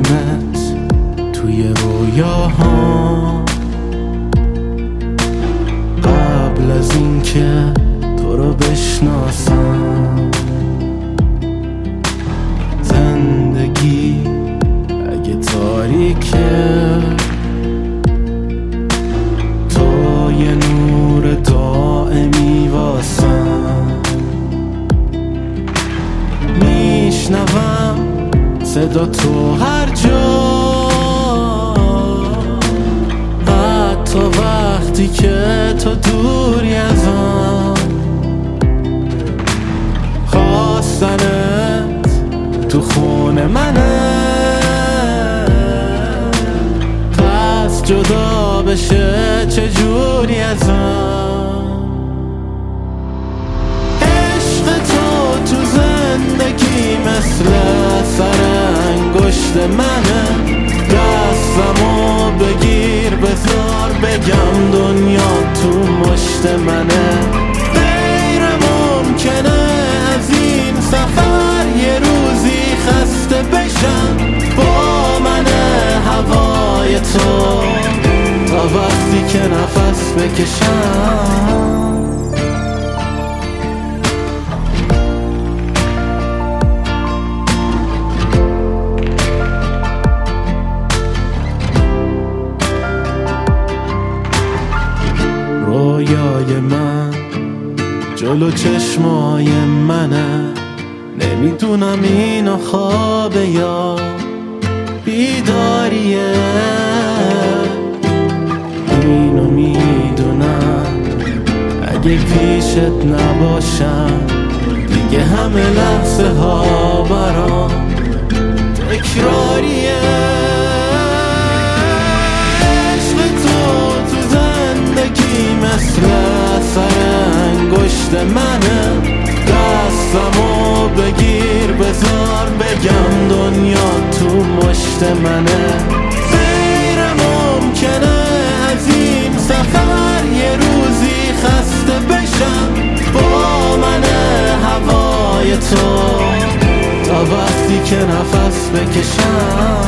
میبینمت توی رویاها، قبل از این که تو رو بشناسم. زندگی اگه تاریکه، تو یه نور دائمی واسم. میشنوم صدا تو هر جا، حتی وقتی که تو دوری ازم. خواستنت تو خونه منه، پس جدا بشه چجوری ازم. عشق تو زندگی مثل سر انگشت منه. دستمو بگیر بذار بگم دنیا تو مشت منه. غیر ممکنه از این سفر یه روزی خسته بشم با من هوای تو، تا وقتی که نفس بکشم. رویای من جلو چشمای منه، نمیدونم اینو خوابه یا بیداریه. اینو میدونم اگه پیشت نباشم دیگه همه لحظه ها برام تکراریه. مثل سر انگشت منه. دستمو بگیر بذار بگم دنیا تو مشت منه. غیر ممکنه از این سفر یه روزی خسته بشم با من هوای تو، تا وقتی که نفس بکشم.